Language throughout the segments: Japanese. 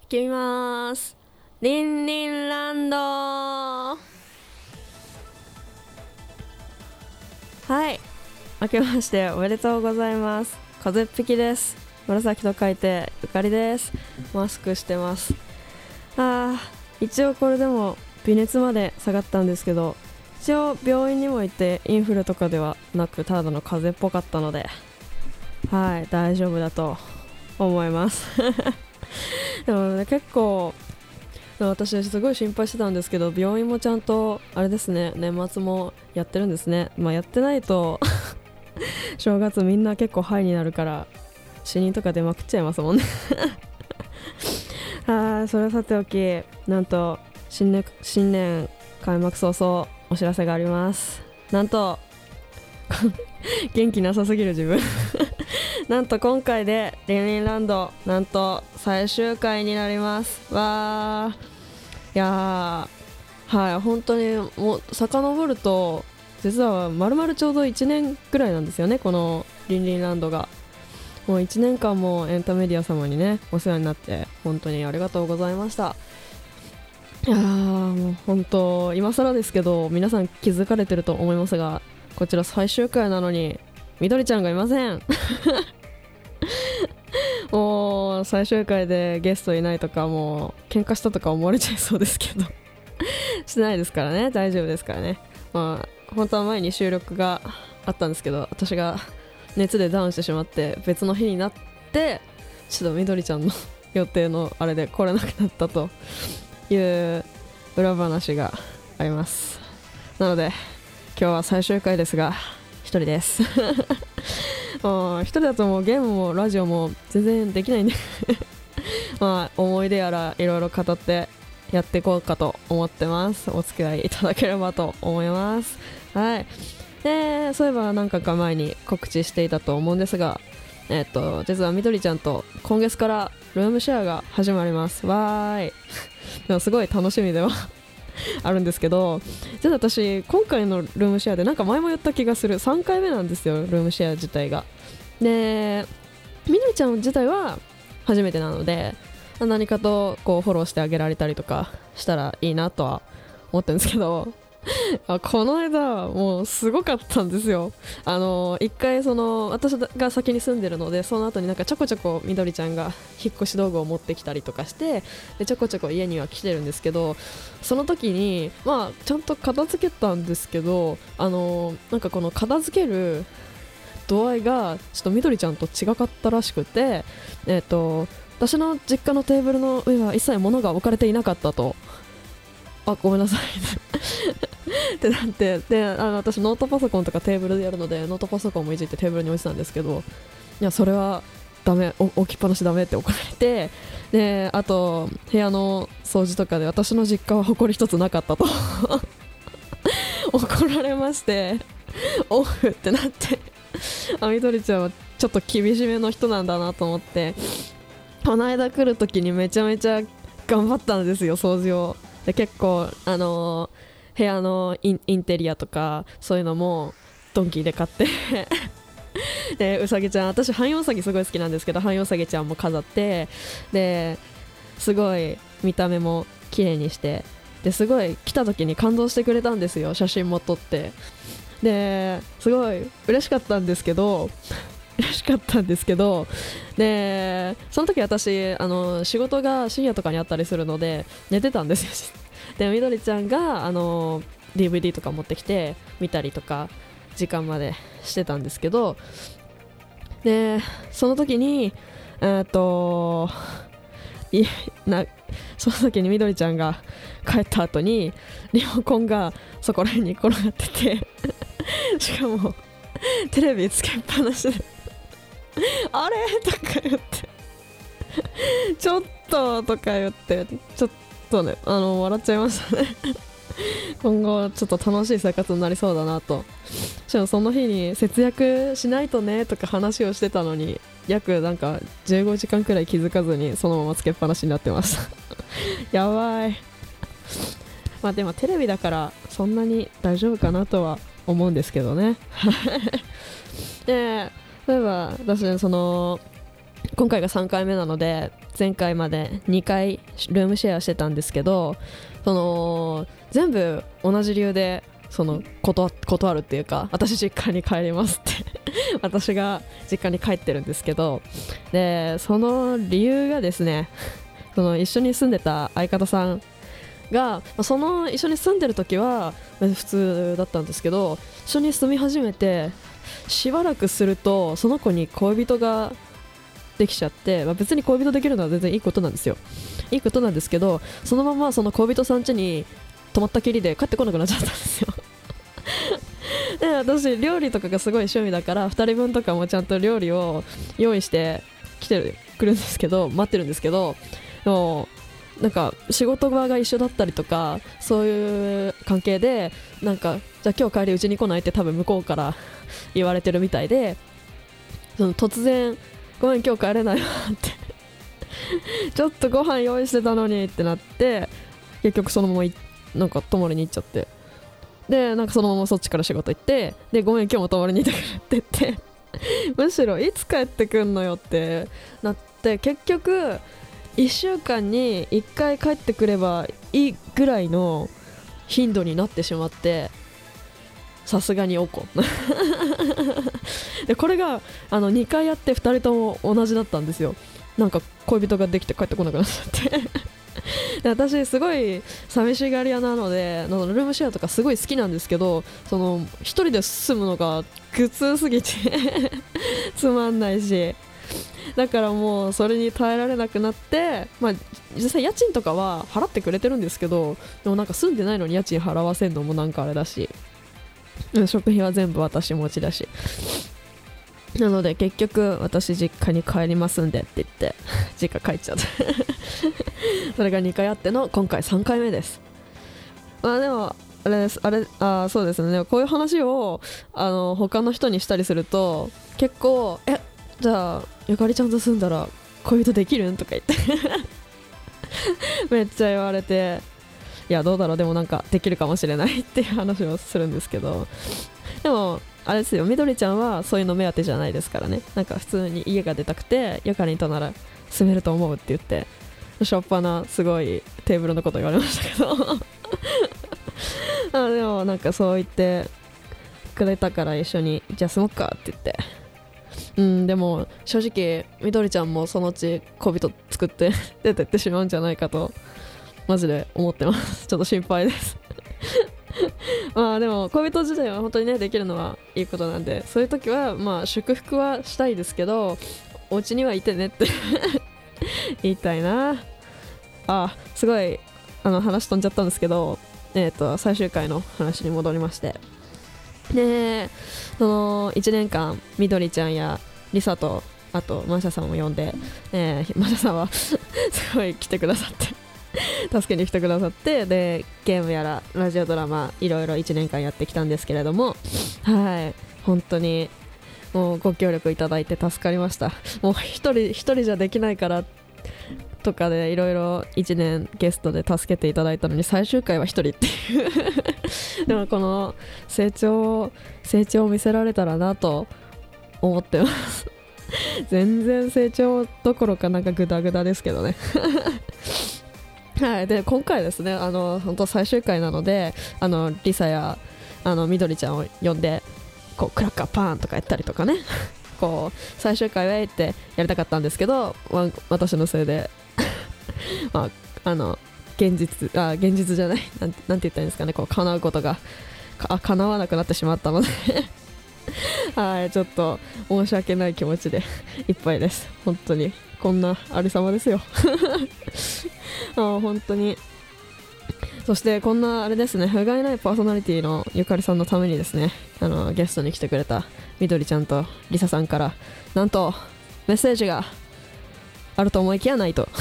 きます。リンリンランド。はい、明けましておめでとうございます。風邪っぴきです。紫と書いてゆかりです。マスクしてます。一応これでも微熱まで下がったんですけど、一応病院にも行ってインフルとかではなくただの風邪っぽかったので、はい、大丈夫だと思いますでもね、結構私すごい心配してたんですけど、病院もちゃんとあれですね、年末もやってるんですね。やってないと正月みんな結構ハイになるから死人とか出まくっちゃいますもんねそれはさておき、なんと新年開幕早々お知らせがあります。なんと元気なさすぎる自分なんと今回でリンリンランドなんと最終回になります。わー、いやー、はい、本当にもう遡ると実は丸々ちょうど1年ぐらいなんですよね、このリンリンランドが。もう1年間もエンタメディア様にねお世話になって本当にありがとうございました。いやー、もう本当今更ですけど皆さん気づかれてると思いますが、こちら最終回なのにみどりちゃんがいませんもう最終回でゲストいないとか、もう喧嘩したとか思われちゃいそうですけどしてないですからね、大丈夫ですからね。本当は前に収録があったんですけど、私が熱でダウンしてしまって別の日になって、ちょっとみどりちゃんの予定のあれで来れなくなったという裏話があります。なので今日は最終回ですが一人です一人だともうゲームもラジオも全然できないんで思い出やらいろいろ語ってやっていこうかと思ってます。お付き合いいただければと思います。はい。そういえば何回か前に告知していたと思うんですが、実はみどりちゃんと今月からルームシェアが始まります。わーいでもすごい楽しみではあるんですけど、実は私今回のルームシェアでなんか前も言った気がする、3回目なんですよ、ルームシェア自体が。でみどりちゃん自体は初めてなので、何かとこうフォローしてあげられたりとかしたらいいなとは思ってるんですけどこの間もうすごかったんですよ。一回私が先に住んでるので、その後になんかちょこちょこみどりちゃんが引っ越し道具を持ってきたりとかして、でちょこちょこ家には来てるんですけど、その時にちゃんと片付けたんですけど、なんかこの片付ける度合いがちょっとみどりちゃんと違かったらしくて、私の実家のテーブルの上は一切物が置かれていなかったと。ごめんなさいってなって、で私ノートパソコンとかテーブルでやるのでノートパソコンもいじってテーブルに置いてたんですけど、いやそれはダメ、置きっぱなしダメって怒られて、であと部屋の掃除とかで私の実家は埃一つなかったと怒られまして、オフってなってみどりちゃんはちょっと厳しめの人なんだなと思って、この間来る時にめちゃめちゃ頑張ったんですよ、掃除を。で結構部屋のインテリアとかそういうのもドンキーで買ってでうさぎちゃん、私汎用うさぎすごい好きなんですけど、汎用うさぎちゃんも飾って、ですごい見た目も綺麗にして、ですごい来た時に感動してくれたんですよ、写真も撮って。ですごい嬉しかったんですけどでその時私仕事が深夜とかにあったりするので寝てたんですよでみどりちゃんがDVD とか持ってきて見たりとか時間までしてたんですけど、でその時にその時にみどりちゃんが帰った後にリモコンがそこら辺に転がっててしかもテレビつけっぱなしであれとか言ってちょっととか言ってちょっとね笑っちゃいましたね今後ちょっと楽しい生活になりそうだなと。しかもその日に節約しないとねとか話をしてたのに、約なんか15時間くらい気づかずにそのままつけっぱなしになってましたやばい。でもテレビだからそんなに大丈夫かなとは思うんですけどねで例えば私今回が3回目なので、前回まで2回ルームシェアしてたんですけど、全部同じ理由で断るっていうか、私実家に帰りますって私が実家に帰ってるんですけど、でその理由がですね、一緒に住んでた相方さんが、一緒に住んでる時は普通だったんですけど、一緒に住み始めてしばらくするとその子に恋人ができちゃって、別に恋人できるのは全然いいことなんですよ。いいことなんですけど、そのままその恋人さん家に泊まったきりで帰ってこなくなっちゃったんですよで、私料理とかがすごい趣味だから、2人分とかもちゃんと料理を用意してくるんですけど、待ってるんですけど、でもなんか仕事場が一緒だったりとか、そういう関係で、なんかじゃあ今日帰りうちに来ないって多分向こうから言われてるみたいで、突然ごめん今日帰れないわってちょっとご飯用意してたのにってなって、結局そのままなんか泊まりに行っちゃって、でなんかそのままそっちから仕事行って、でごめん今日も泊まりに行ってくれって言ってむしろいつ帰ってくんのよってなって、結局1週間に1回帰ってくればいいぐらいの頻度になってしまって、さすがにおこでこれが2回やって2人とも同じだったんですよ。なんか恋人ができて帰ってこなくなっちゃってで、私すごい寂しがり屋なので、ルームシェアとかすごい好きなんですけど、一人で住むのが苦痛すぎてつまんないし、だからもうそれに耐えられなくなって、実際家賃とかは払ってくれてるんですけど、でもなんか住んでないのに家賃払わせるのもなんかあれだし、食費は全部私持ちだし、なので結局私実家に帰りますんでって言って実家帰っちゃったそれが2回あっての今回3回目です。でもそうですね、こういう話を他の人にしたりすると、結構じゃあゆかりちゃんと住んだら恋人できるんとか言ってめっちゃ言われて、いやどうだろう、でもなんかできるかもしれないっていう話をするんですけど、でもあれですよ、みどりちゃんはそういうの目当てじゃないですからね。なんか普通に家が出たくて、ゆかりんとなら住めると思うって言って、しょっぱなすごいテーブルのこと言われましたけどでもなんかそう言ってくれたから一緒にじゃあ住もっかって言って、でも正直みどりちゃんもそのうち恋人作って出てってしまうんじゃないかとマジで思ってますちょっと心配ですでも恋人自体は本当にねできるのはいいことなんで、そういう時は祝福はしたいですけど、お家にはいてねって言いたいな。すごい話飛んじゃったんですけど、最終回の話に戻りまして、でその1年間みどりちゃんやりさとあとマシャさんを呼んで、マシャさんはすごい来てくださって助けに来てくださって、でゲームやらラジオドラマいろいろ1年間やってきたんですけれども、本当にもうご協力いただいて助かりました。もう一人じゃできないからとかでいろいろ1年ゲストで助けていただいたのに、最終回は1人っていうでもこの成長を見せられたらなと思ってます全然成長どころかなんかグダグダですけどねで今回ですね、本当最終回なので、リサやみどりちゃんを呼んでこうクラッカーパーンとかやったりとかねこう最終回はってやりたかったんですけど、私のせいで現実じゃないなんて言ったらいいんですかね、こう叶うことが叶わなくなってしまったのでちょっと申し訳ない気持ちでいっぱいです。本当にこんなありさまですよ本当に。そしてこんなあれですね、不甲斐ないパーソナリティのゆかりさんのためにですね、ゲストに来てくれたみどりちゃんとりささんからなんとメッセージがあると思いきやないと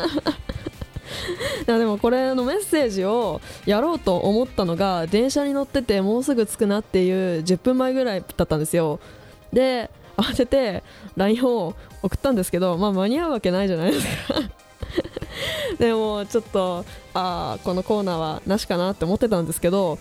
いやでもこれのメッセージをやろうと思ったのが電車に乗っててもうすぐ着くなっていう10分前ぐらいだったんですよ。で慌てて LINE を送ったんですけど、間に合うわけないじゃないですかでもちょっとこのコーナーはなしかなって思ってたんですけど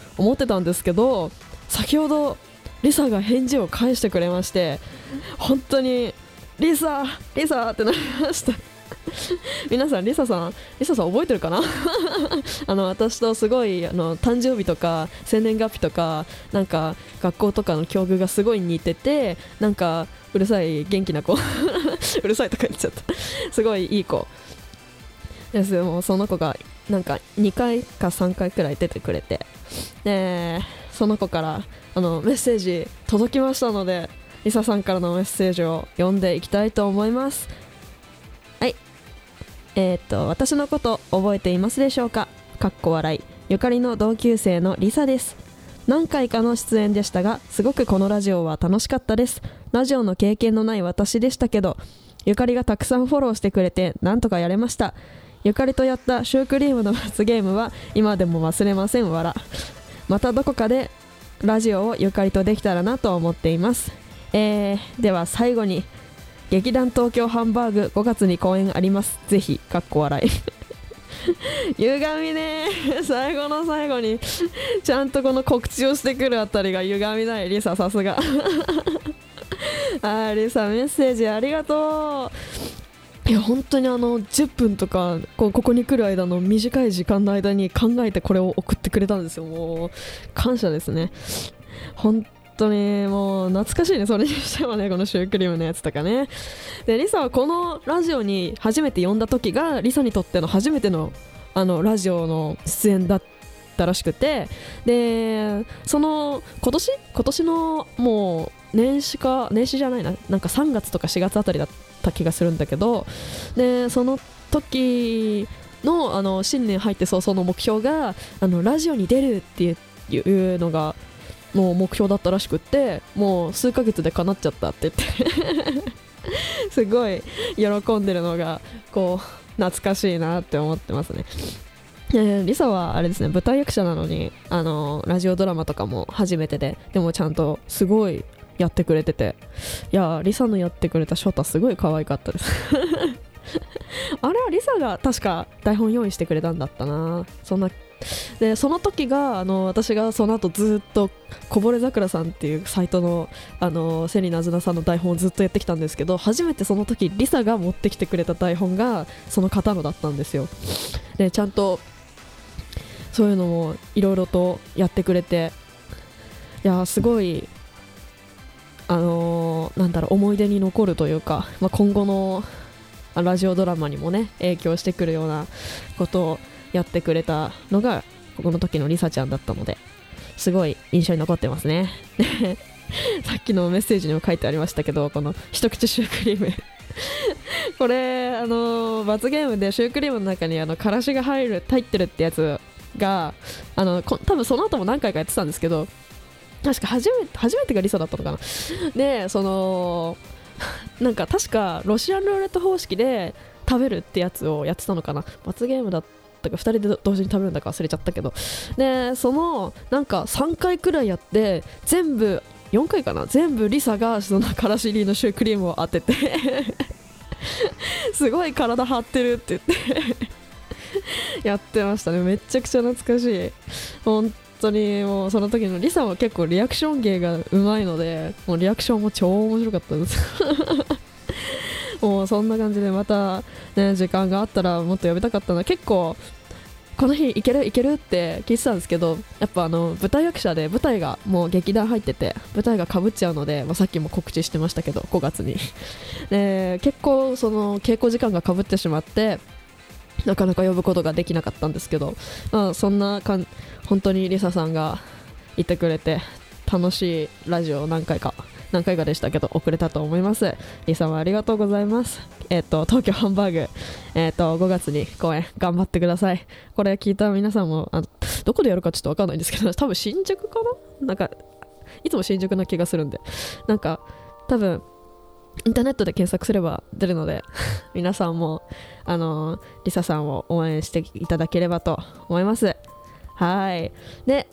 先ほどリサが返事を返してくれまして、本当にリサってなりました皆さんリサさん覚えてるかな私とすごい誕生日とか生年月日とかなんか学校とかの境遇がすごい似てて、なんかうるさい元気な子うるさいとか言っちゃったすごいいい子です。もうその子がなんか2回か3回くらい出てくれて、でその子からメッセージ届きましたので、リサさんからのメッセージを読んでいきたいと思います。はい、私のこと覚えていますでしょうか。かっこ笑い。ゆかりの同級生のリサです。何回かの出演でしたが、すごくこのラジオは楽しかったです。ラジオの経験のない私でしたけど、ゆかりがたくさんフォローしてくれてなんとかやれました。ゆかりとやったシュークリームの罰ゲームは今でも忘れません。笑。またどこかでラジオをゆかりとできたらなと思っています。では最後に、劇団東京ハンバーグ5月に公演あります。ぜひかっこ笑い歪みね最後の最後にちゃんとこの告知をしてくるあたりが歪みない。リサさすがリサメッセージありがとう。いや本当に10分とかここに来る間の短い時間の間に考えてこれを送ってくれたんですよ。もう感謝ですね。本当にもう懐かしいね。それにしてはね、このシュークリームのやつとかね。でリサはこのラジオに初めて呼んだ時がリサにとっての初めてのラジオの出演だったらしくて、でその今年のもう年始じゃないな、なんか3月とか4月あたりだった気がするんだけど、でその時の新年入って早々の目標がラジオに出るっていうのがもう目標だったらしくって、もう数ヶ月で叶っちゃったって言ってすごい喜んでるのがこう懐かしいなって思ってますね。リサはあれですね、舞台役者なのにラジオドラマとかも初めてでもちゃんとすごいやってくれてて、いやリサのやってくれたショタすごい可愛かったですあれはリサが確か台本用意してくれたんだったな。でその時が私がその後ずっとこぼれ桜さんっていうサイトのセリナズナさんの台本をずっとやってきたんですけど、初めてその時リサが持ってきてくれた台本がその方のだったんですよ。でちゃんとそういうのもいろいろとやってくれて、いやすごいなんだろう、思い出に残るというか、今後のラジオドラマにもね影響してくるようなことをやってくれたのがこの時のリサちゃんだったので、すごい印象に残ってますねさっきのメッセージにも書いてありましたけど、この一口シュークリームこれ罰ゲームでシュークリームの中にからしが入ってるってやつが多分その後も何回かやってたんですけど、確か初めてがリサだったのかな。でなんか確かロシアンルーレット方式で食べるってやつをやってたのかな。罰ゲームだったか2人で同時に食べるんだか忘れちゃったけど、でなんか3回くらいやって4回かな、全部リサがそのからし入りのシュークリームを当ててすごい体張ってるって言ってやってましたね。めっちゃくちゃ懐かしい。本当にもうその時のリサも結構リアクション芸がうまいので、もうリアクションも超面白かったですもうそんな感じでまたね時間があったらもっと呼びたかったな。結構この日いけるって聞いてたんですけど、やっぱ舞台役者で舞台がもう劇団入ってて舞台が被っちゃうので、さっきも告知してましたけど5月にで結構その稽古時間が被ってしまってなかなか呼ぶことができなかったんですけど、そんな本当にリサさんがいてくれて楽しいラジオを何回かでしたけど送れたと思います。リサもありがとうございます。東京ハンバーグ、5月に公演頑張ってください。これ聞いた皆さんもどこでやるかちょっと分かんないんですけど、多分新宿かな、なんかいつも新宿な気がするんで、なんか多分インターネットで検索すれば出るので皆さんもリサさんを応援していただければと思います。はい。で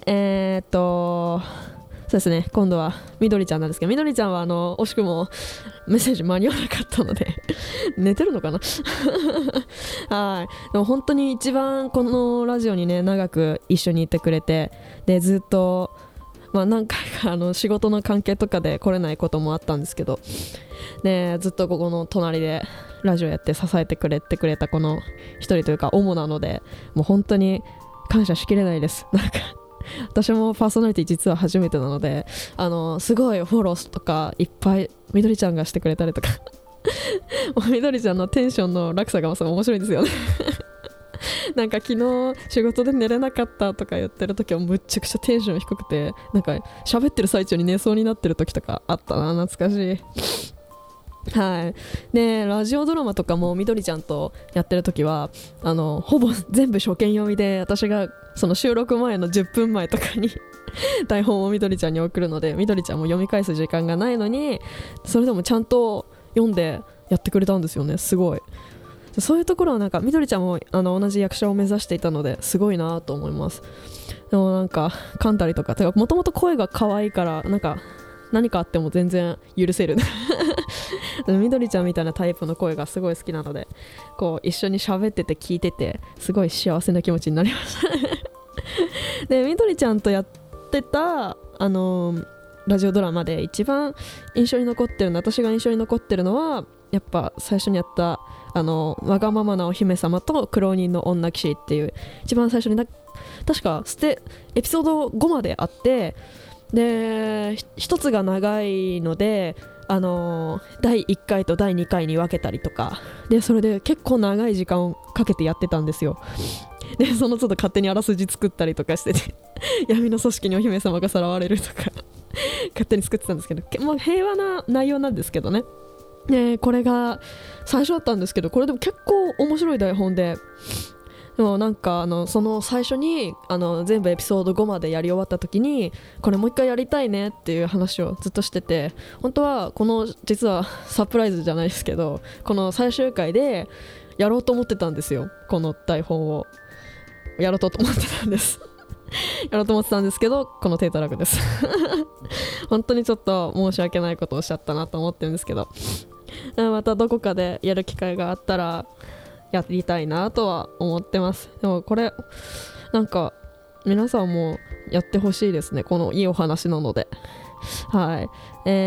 そうですね、今度はみどりちゃんなんですけど、みどりちゃんは惜しくもメッセージ間に合わなかったので寝てるのかなはい。でも本当に一番このラジオにね長く一緒にいてくれて、でずっと何回か仕事の関係とかで来れないこともあったんですけど、ね、ずっとここの隣でラジオやって支えてくれたこの一人というか主なので、もう本当に感謝しきれないです。なんか私もパーソナリティ実は初めてなので、すごいフォローとかいっぱいみどりちゃんがしてくれたりとかみどりちゃんのテンションの落差が面白いんですよねなんか昨日仕事で寝れなかったとか言ってる時はむっちゃくちゃテンション低くて、なんか喋ってる最中に寝そうになってる時とかあったな。懐かしい。はい。でラジオドラマとかもみどりちゃんとやってる時はほぼ全部初見読みで、私がその収録前の10分前とかに台本をみどりちゃんに送るので、みどりちゃんも読み返す時間がないのにそれでもちゃんと読んでやってくれたんですよね。すごい。そういうところはなんかみどりちゃんも同じ役者を目指していたのですごいなと思います。でもなんか噛んだりとか、もともと声が可愛いからなんか何かあっても全然許せるみどりちゃんみたいなタイプの声がすごい好きなので、こう一緒に喋ってて聞いててすごい幸せな気持ちになりましたでみどりちゃんとやってたラジオドラマで一番印象に残ってるの、私が印象に残ってるのはやっぱ最初にやったわがままなお姫様と苦労人の女騎士っていう一番最初に確かエピソード5まであって、で一つが長いので第1回と第2回に分けたりとかで、それで結構長い時間をかけてやってたんですよ。でその都度勝手にあらすじ作ったりとかしてて闇の組織にお姫様がさらわれるとか勝手に作ってたんですけど、まあ、平和な内容なんですけどね。でこれが最初だったんですけど、これでも結構面白い台本で、でもなんかその最初に全部エピソード5までやり終わった時にこれもう一回やりたいねっていう話をずっとしてて、本当はこの実はサプライズじゃないですけどこの最終回でやろうと思ってたんですよ。この台本をやろうと思ってたんですやろうと思ってたんですけどこの低たらくです本当にちょっと申し訳ないことをしちゃったなと思ってるんですけど、またどこかでやる機会があったらやりたいなとは思ってます。でもこれなんか皆さんもやってほしいですね、このいいお話なので。はい。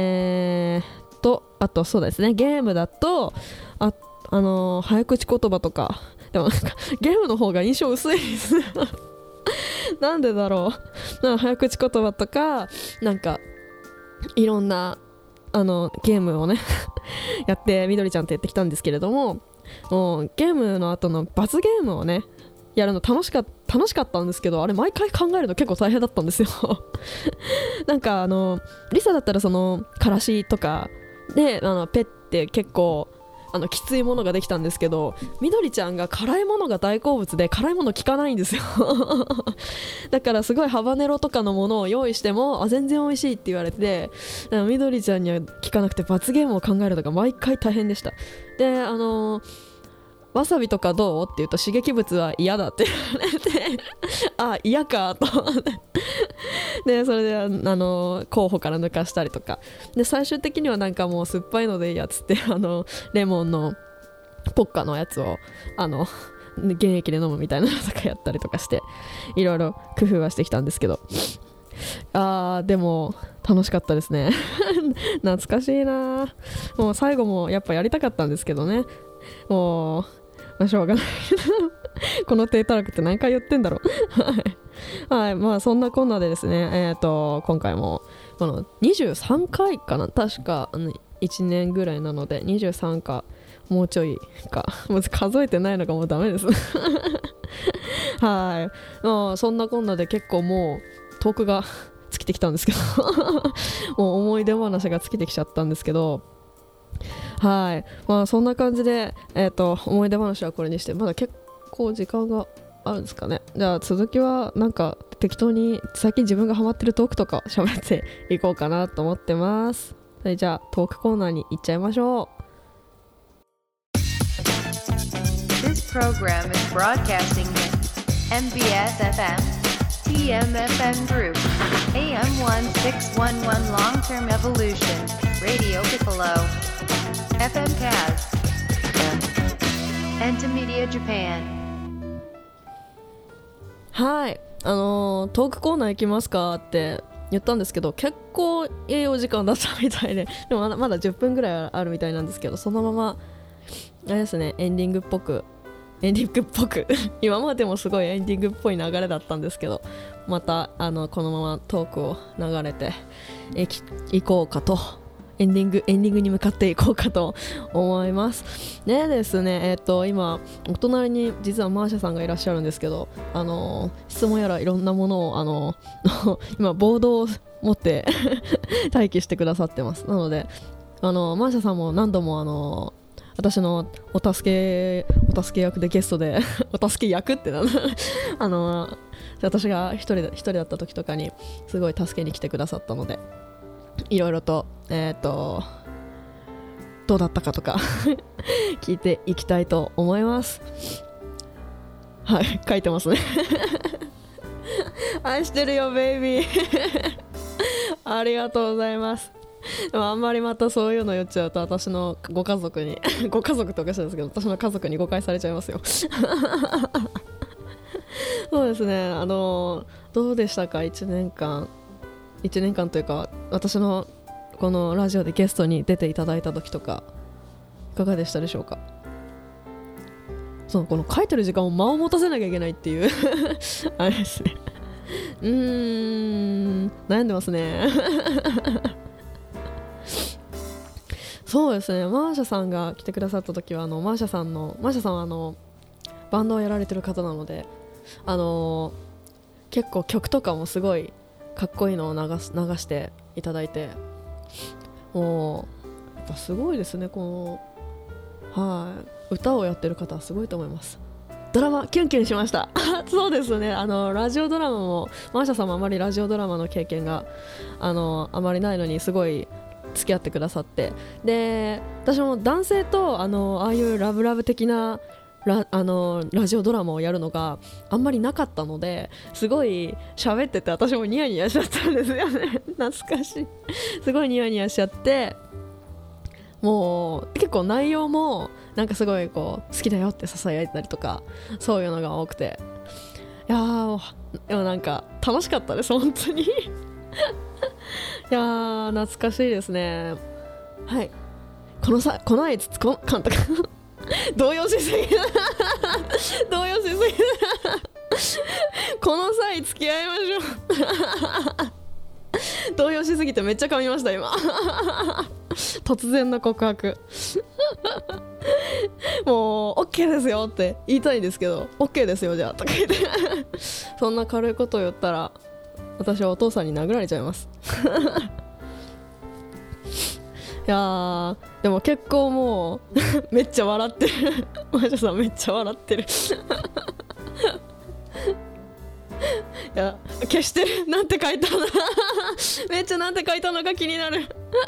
あとそうですね、ゲームだと早口言葉とか、でもなんかゲームの方が印象薄いですなんでだろう。なんか早口言葉とかなんかいろんなゲームをねやってみどりちゃんとやってきたんですけれども、ゲームの後の罰ゲームをねやるの楽しかったんですけど、あれ毎回考えるの結構大変だったんですよなんかリサだったらそのからしとかでペって結構きついものができたんですけど、みどりちゃんが辛いものが大好物で辛いもの効かないんですよだからすごいハバネロとかのものを用意しても全然美味しいって言われて、みどりちゃんには効かなくて罰ゲームを考えるのが毎回大変でした。でわさびとかどうって言うと刺激物は嫌だって言われてあ嫌かとでそれで候補から抜かしたりとかで、最終的にはなんかもう酸っぱいのでいいやつってレモンのポッカのやつを原液で飲むみたいなのとかやったりとかしていろいろ工夫はしてきたんですけど、でも楽しかったですね懐かしいな。もう最後もやっぱやりたかったんですけどね、もうしょうがないこの低たらくって何回言ってんだろうはい、まあそんなこんなでですね、今回もこの23回かな、確か1年ぐらいなので23かもうちょいかもう数えてないのがもうダメですはい、まあそんなこんなで結構もうトークが尽きてきたんですけどもう思い出話が尽きてきちゃったんですけど、はい、まあそんな感じで思い出話はこれにして、まだ結構時間があるんですかね。じゃあ続きはなんか適当に最近自分がハマってるトークとか喋っていこうかなと思ってます。はい、じゃあトークコーナーに行っちゃいましょう。 This program is broadcasting MBS FM TMFM Group AM1611 Long-Term Evolution Radio Piccolo FM Kaz Entamedia Japan。 はい、トークコーナー行きますかって言ったんですけど、結構いいお時間だったみたいで、でもまだ10分ぐらいあるみたいなんですけど、そのままあれですね、エンディングっぽく今までもすごいエンディングっぽい流れだったんですけど、またこのままトークを流れていこうかと、エンディングに向かっていこうかと思いますね。ですね、今お隣に実はマーシャさんがいらっしゃるんですけど、質問やらいろんなものを今ボードを持って待機してくださってます。なのでマーシャさんも何度も私のお助け役でゲストでお助け役ってなんだ私が一人だった時とかにすごい助けに来てくださったので、いろいろとどうだったかとか聞いていきたいと思います。はい、書いてますね愛してるよベイビーありがとうございます。でもあんまりまたそういうの言っちゃうと、私のご家族にご家族とおかしいですけど、私の家族に誤解されちゃいますよそうですね、どうでしたか、1年間というか、私のこのラジオでゲストに出ていただいた時とかいかがでしたでしょうか。この書いてる時間を間を持たせなきゃいけないっていうあれですね、悩んでますねそうですね、マーシャさんが来てくださった時はマーシャさんはバンドをやられてる方なので、結構曲とかもすごいかっこいいのを流していただいて、もうやっぱすごいですね、歌をやってる方はすごいと思います。ドラマキュンキュンしましたそうですね、ラジオドラマもマーシャさんもあまりラジオドラマの経験があまりないのにすごい付き合ってくださって、で私も男性とああいうラブラブ的なラジオドラマをやるのがあんまりなかったので、すごい喋ってて私もニヤニヤしちゃったんですよね懐かしいすごいニヤニヤしちゃって、もう結構内容もなんかすごい好きだよってささやいたりとか、そういうのが多くて、いやーでもなんか楽しかったです本当にいやー懐かしいですね。はい、この愛つつこ監督動揺しすぎこの際付き合いましょう動揺しすぎてめっちゃ噛みました今突然の告白もう OK ですよって言いたいんですけど OK ですよじゃあとか言ってそんな軽いことを言ったら私はお父さんに殴られちゃいますいやーでも結構もうめっちゃ笑ってるマーシャさんめっちゃ笑ってるいや消してるなんて書いたのめっちゃなんて書いたのか気になる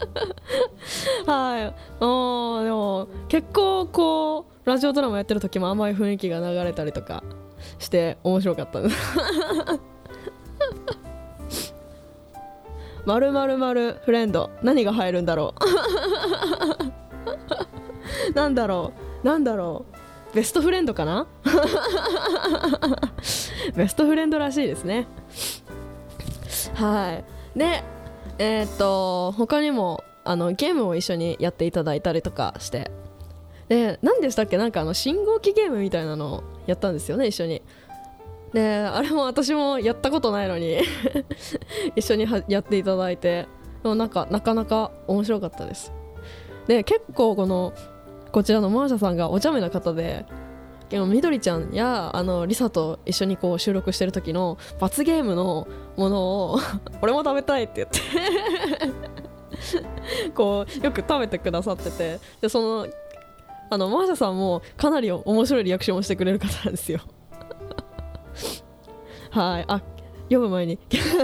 はいでも結構ラジオドラマやってる時も甘い雰囲気が流れたりとかして面白かったです〇〇〇フレンド何が入るんだろうなんだろうベストフレンドかなベストフレンドらしいですね。はいで他にもゲームを一緒にやっていただいたりとかして、で何でしたっけ、なんか信号機ゲームみたいなのをやったんですよね一緒に。であれも私もやったことないのに一緒にやっていただいて、でもなかなか面白かったです。で結構こちらのマーシャさんがお茶目な方で、みどりちゃんやリサと一緒に収録してる時の罰ゲームのものを俺も食べたいって言ってよく食べてくださってて、でマーシャさんもかなり面白いリアクションをしてくれる方なんですよはい、読む前に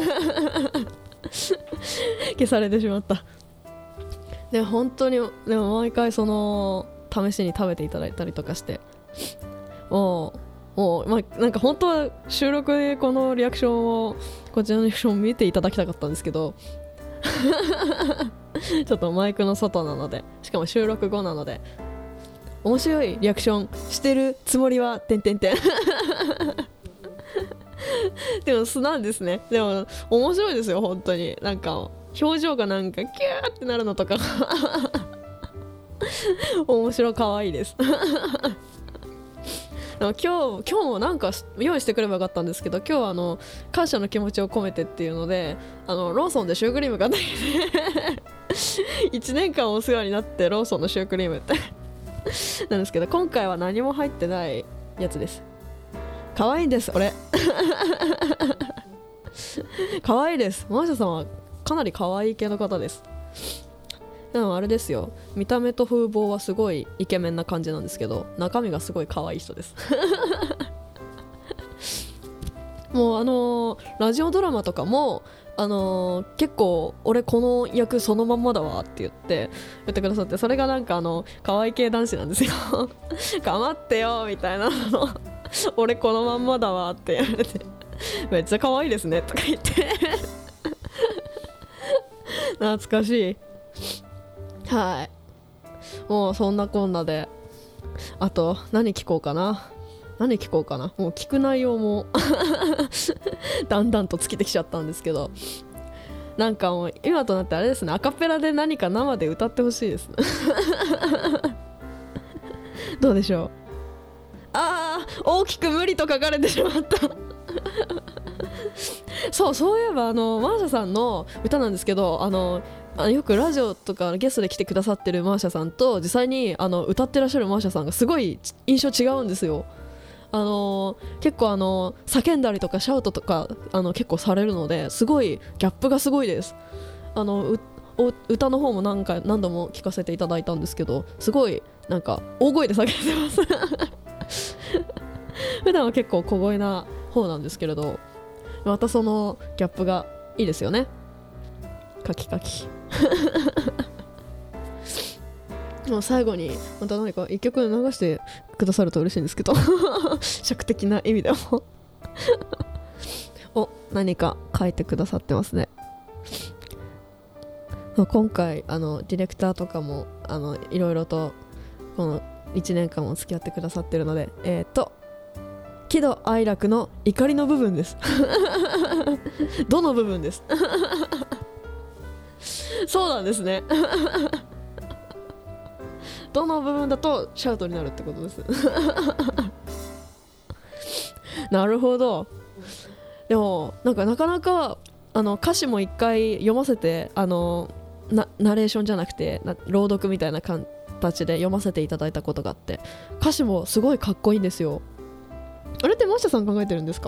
消されてしまった。で本当にでも毎回試しに食べていただいたりとかして、もうなんか本当は収録でこのリアクションをこちらのリアクションを見ていただきたかったんですけどちょっとマイクの外なので、しかも収録後なので面白いリアクションしてるつもりはでも素なんですね。でも面白いですよ本当に。なんか表情がなんかキューってなるのとかが面白可愛いですでも今日もなんか用意してくればよかったんですけど、今日は感謝の気持ちを込めてっていうのでローソンでシュークリーム買ってきて1年間お世話になってローソンのシュークリームってなんですけど、今回は何も入ってないやつです。可愛いんです俺可愛いです。マーシャさんはかなり可愛い系の方です。でもあれですよ、見た目と風貌はすごいイケメンな感じなんですけど、中身がすごい可愛い人ですもうラジオドラマとかも結構俺この役そのまんまだわって言ってくださって、それがなんか可愛い系男子なんですよ頑張ってよみたいなの俺このまんまだわって言われてめっちゃ可愛いですねとか言って懐かしい。はい、もうそんなこんなで、あと何聞こうかな。もう聞く内容もだんだんと尽きてきちゃったんですけど、なんかもう今となってあれですね、アカペラで何か生で歌ってほしいですどうでしょう。大きく無理と書かれてしまったそういえばマーシャさんの歌なんですけど、よくラジオとかゲストで来てくださってるマーシャさんと実際に歌ってらっしゃるマーシャさんがすごい印象違うんですよ。結構叫んだりとかシャウトとか結構されるので、すごいギャップがすごいです。歌の方も何度も聞かせていただいたんですけど、すごいなんか大声で叫んでます普段は結構小声な方なんですけれど、またそのギャップがいいですよね。カキカキもう最後にまた何か一曲流してくださると嬉しいんですけど尺的な意味でも何か書いてくださってますね。今回ディレクターとかもいろいろとこの1年間も付き合ってくださってるので、喜怒哀楽の怒りの部分ですどの部分ですそうなんですねどの部分だとシャウトになるってことですなるほど。でもなかなか歌詞も一回読ませてナレーションじゃなくて朗読みたいな形で読ませていただいたことがあって、歌詞もすごいかっこいいんですよ。あれってマシャさん考えてるんですか？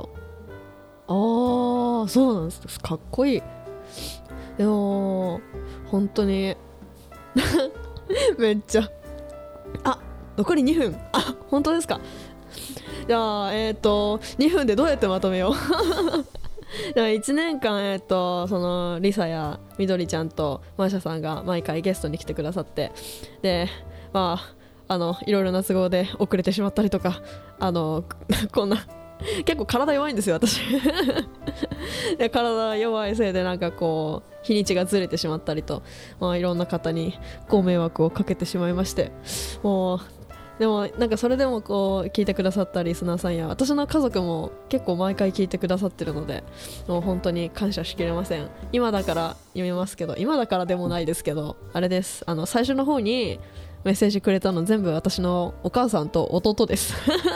そうなんです。かっこいい。でも本当にめっちゃ残り2分。本当ですか？じゃあ2分でどうやってまとめようじゃあ1年間そのリサやみどりちゃんとマーシャさんが毎回ゲストに来てくださって、でいろいろな都合で遅れてしまったりとかこんな結構体弱いんですよ私で体弱いせいでなんかこう日にちがずれてしまったりと、いろんな方にご迷惑をかけてしまいまして、でもなんかそれでもこう聞いてくださったリスナーさんや私の家族も結構毎回聞いてくださってるので、もう本当に感謝しきれません。今だから読みますけど、今だからでもないですけど、あれです、最初の方にメッセージくれたの全部私のお母さんと弟です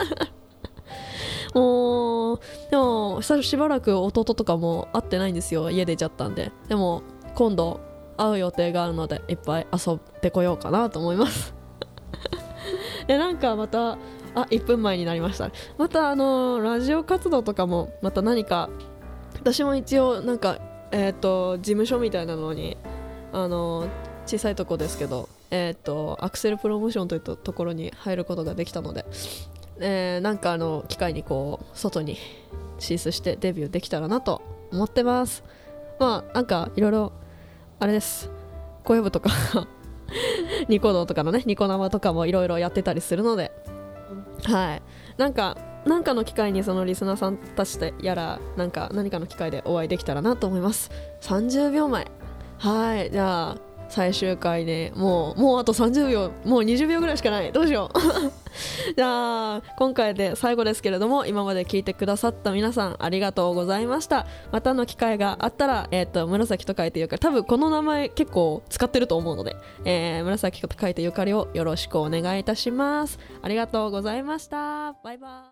もうでもしばらく弟とかも会ってないんですよ、家出ちゃったんで。でも今度会う予定があるのでいっぱい遊んでこようかなと思いますでなんかまた1分前になりました。またラジオ活動とかもまた何か、私も一応なんか事務所みたいなのに小さいとこですけどアクセルプロモーションといったところに入ることができたので、なんか機会にこう外に進出してデビューできたらなと思ってます。なんかいろいろあれです、小籔とかニコ動とかのねニコ生とかもいろいろやってたりするので、はいなんかの機会にそのリスナーさんたちでやら何かの機会でお会いできたらなと思います。30秒前。はい、じゃあ最終回でもうあと30秒もう20秒ぐらいしかない、どうしようじゃあ今回で最後ですけれども、今まで聞いてくださった皆さんありがとうございました。またの機会があったら、紫と書いてゆかり、多分この名前結構使ってると思うので、紫と書いてゆかりをよろしくお願いいたします。ありがとうございました。バイバイ。